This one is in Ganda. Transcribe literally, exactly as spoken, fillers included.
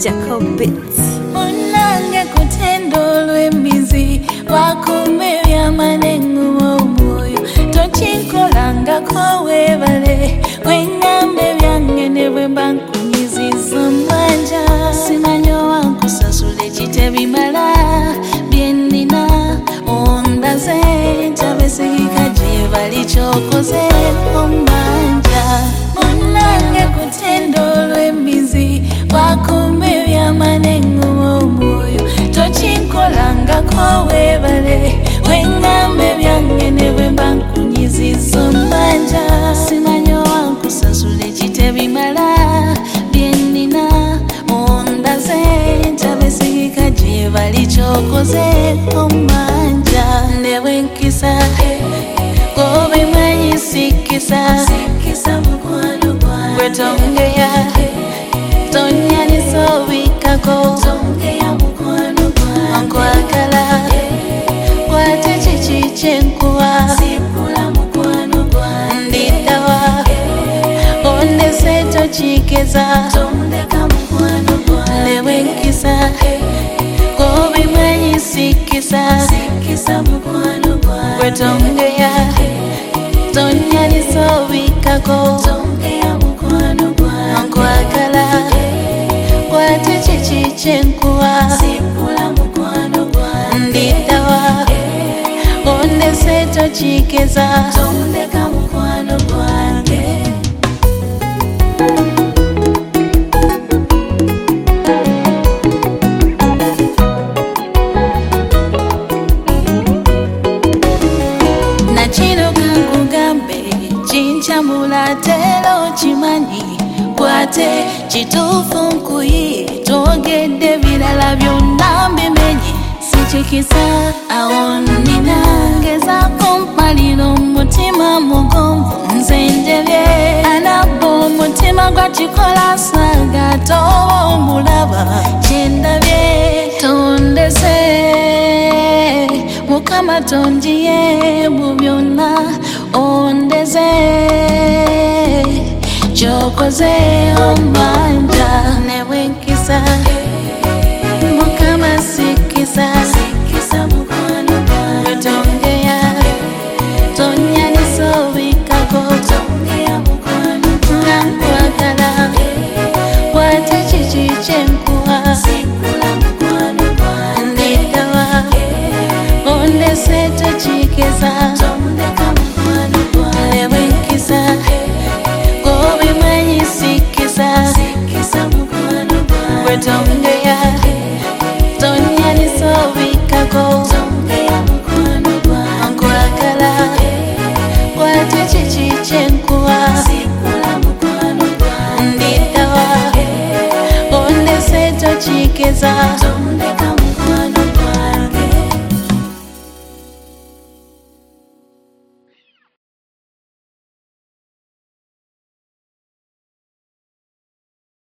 Jacobits. Munange kutendo lw'emizi wakumebya manengo moyo tochinkolanga ko webale wengambe byange ne bwe bankunyiziza manja simanyo wankusasule kitebimala byennina ondaze ntabesigika gye bali kyokoze omanja munange kutendo lw'emizi wakumebya manengo moyo tochinkolanga ko webale wengambe byange ne bwe bankunyiziza manja simanyo wankusasule kitebimala byennina ondaze ntabesigika gye bali kyokoze omanja ne bwenkisa gobe mwenyisikisa gwetongeya tonyanisobikako nkwagala kwate kiki kyenkuwa ndiddawa ondese tokigeza ne bwenkisa gobimwenyisikisa gwetongeya tonyanisobikako nkwagala kwate kiki kyenkuwa ndiddawa ondese tokigeza tondeka mukwano gwange nakino kankugambe kinkyamula tero kimanyi kwate kituufu nkuyi twogedde birala byonna mbimenye sikikisa awo nina ngezaako mpalira omutima mugonvu nze njebye anabba omutima gwakikola saga toba omulaba kyendabye tondese mukama tonjiye mu byonna ondeze kyokoze omanja ne bwenkisa